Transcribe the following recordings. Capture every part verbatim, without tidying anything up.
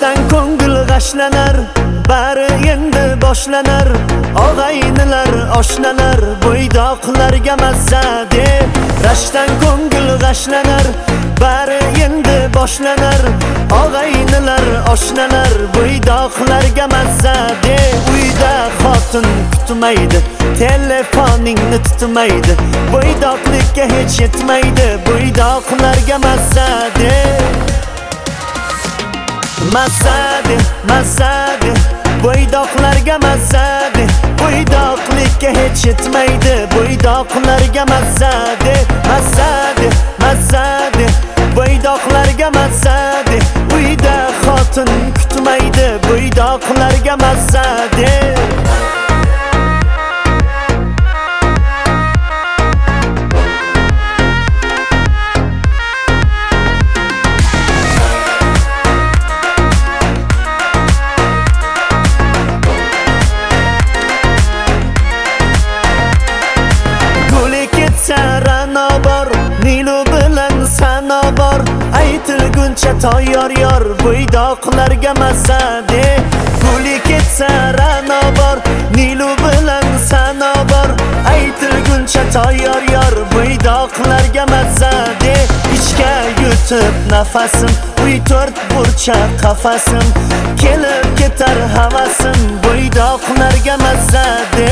rashdan ko'ngil g'ashlanar, bari endi boshlanar. Og'aynilar, oshnalar, bo'ydoqlarga mazza deb. Rashdan ko'ngil g'ashlanar, bari endi boshlanar. Og'aynilar, oshnalar, bo'ydoqlarga mazza deb. Uyda xotin kutmaydi, telefoningni tutmaydi, bo'ydoqlikka hech yetmaydi, bo'ydoqlarga mazza deb. Mazza de, mazza de, bo'ydoqlarga mazza de, bo'ydoqlikka hech yetmaydi, bo'ydoqlarga mazza de. Mazza de, mazza de, bo'ydoqlarga mazza de, uyda xotin kutmaydi, bo'ydoqlarga mazza de. Ranobar, Nilu bilan Sanobar, aytilguncha tayyor yor, bo'ydoqlarga mazza de. Guli ketsa Ranobar, Nilu bilan Sanobar, aytilguncha tayyor yor, bo'ydoqlarga mazza de. Ichga yutib nafasim, uy to'rt burcha qafasim, kelib ketar havasim, bo'ydoqlarga mazza de.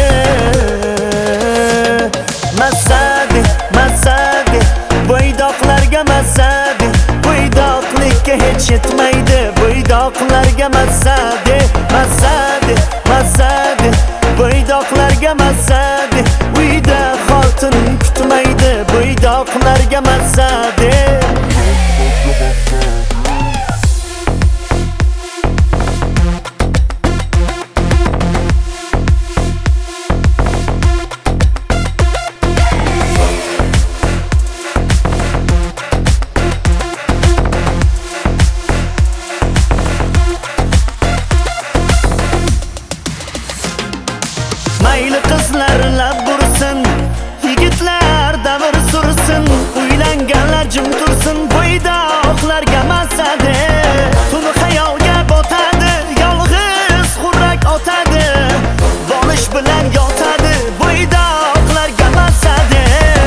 Mazza de, mazza de, bo'ydoqlarga mazza de, bo'ydoqlikka hech yetmaydi, bo'ydoqlarga mazza de. Mazza de, mazza de, bo'ydoqlarga mazza de, uyda xotin kutmaydi, bo'ydoqlarga mazza de. Mayli qizlar lab bursin, yigitlar davr sursin, uylanganlar jim tursin, bo'ydoqlarga mazza de. Tun xayolga botadi, yolg'iz xurrak otadi, bolish bilan yotadi, bo'ydoqlarga mazza de.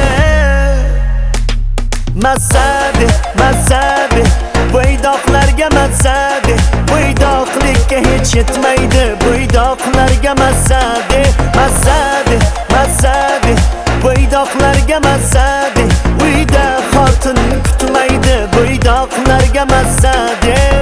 Mazza de, mazza de, bo'ydoqlarga mazza de, bo'ydoqlikka hech yetmaydi, bo'ydoqlarga mazza de. Mazza de, mazza de, bo'ydoqlarga mazza de, uyda xotin kutmaydi, bo'ydoqlarga mazza de.